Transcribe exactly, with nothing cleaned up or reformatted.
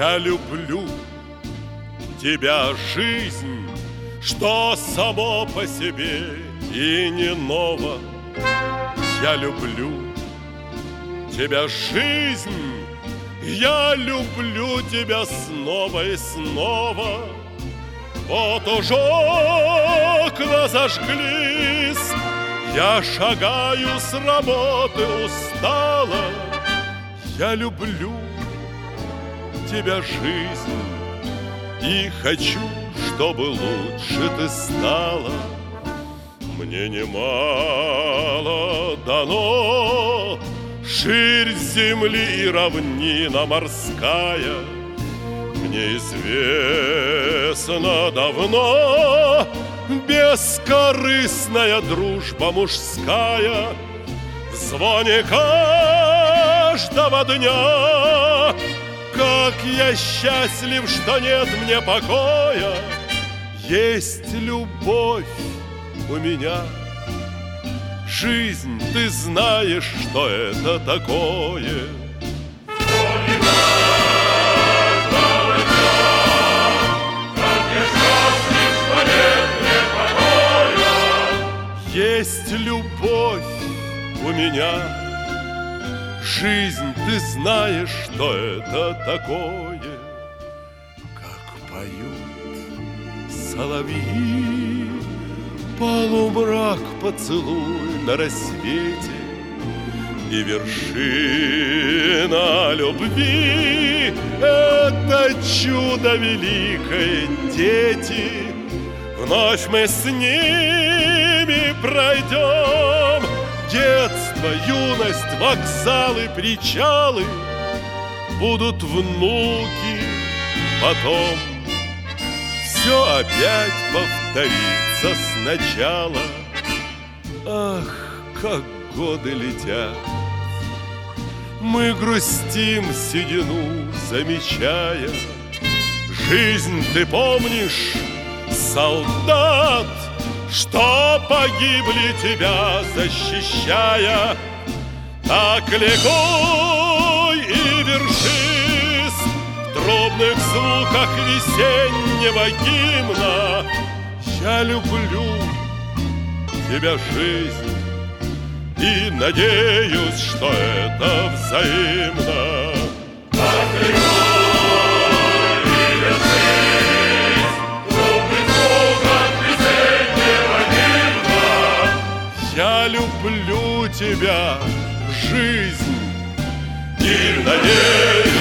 Я люблю тебя, жизнь, что само по себе и не ново. Я люблю тебя, жизнь, я люблю тебя снова и снова. Вот уже окна зажглись, я шагаю с работы устало. Я люблю тебя, жизнь, и хочу, чтобы лучше ты стала. Мне немало дано, ширь земли и равнина морская. Мне известно давно бескорыстная дружба мужская. В звоне каждого дня как я счастлив, что нет мне покоя. Есть любовь у меня. Жизнь, ты знаешь, что это такое. Есть любовь у меня. Жизнь, ты знаешь, что это такое. Как поют соловьи, полумрак поцелуй на рассвете, и вершина любви — это чудо великое, дети. Вновь мы с ними пройдем детство, юность, вокзалы, причалы. Будут внуки потом. Все опять повторится сначала. Ах, как годы летят. Мы грустим седину, замечая. Жизнь, ты помнишь, солдат, что погибли тебя защищая? Так легко и вершись в дробных звуках весеннего гимна. Я люблю тебя, жизнь, и надеюсь, что это взаимно. Так легко и вершись в дробных звуках весеннего гимна. Я люблю тебя, жизнь, и надеюсь,